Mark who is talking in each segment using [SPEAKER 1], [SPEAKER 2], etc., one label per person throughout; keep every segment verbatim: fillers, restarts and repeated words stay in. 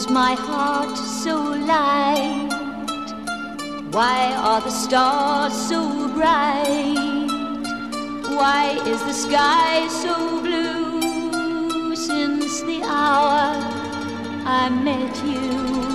[SPEAKER 1] my heart so light? Why are the stars so bright? Why is the sky so blue? Since the hour I met you,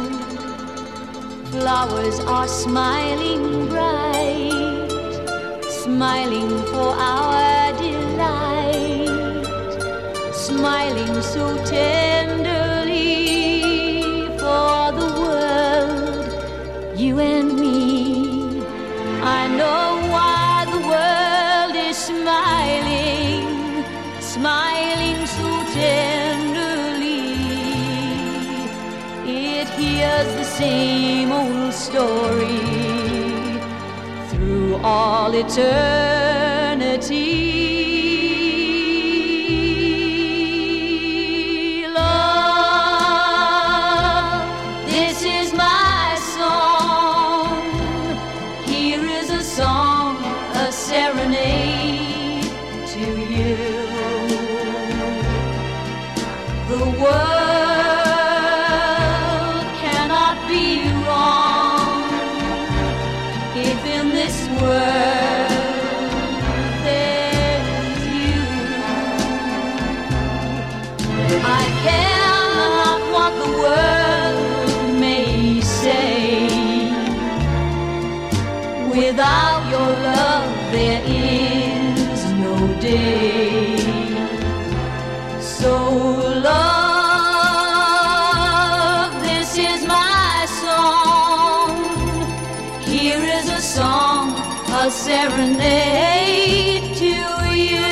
[SPEAKER 1] flowers are smiling bright, smiling for our delight, smiling so tenderly for the world, you and me. I know why the world is smiling, smiling so tenderly. It hears the same old story through all eternity. Serenade to you. The world cannot be wrong if in this world there's you. I care not what the world may say. Without your love there is no day. So love, this is my song. Here is a song, a serenade to you.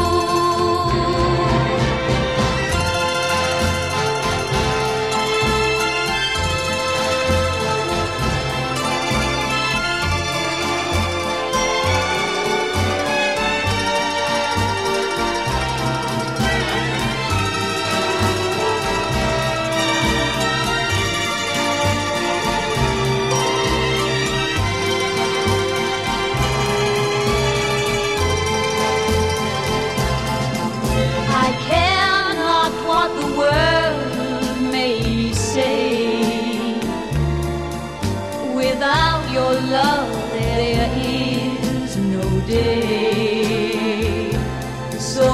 [SPEAKER 1] Without your love there is no day. So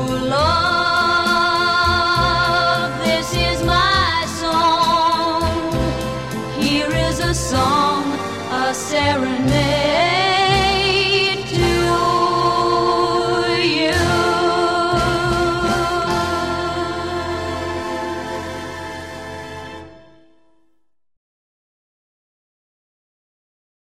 [SPEAKER 1] love, this is my song. Here is a song, a serenade.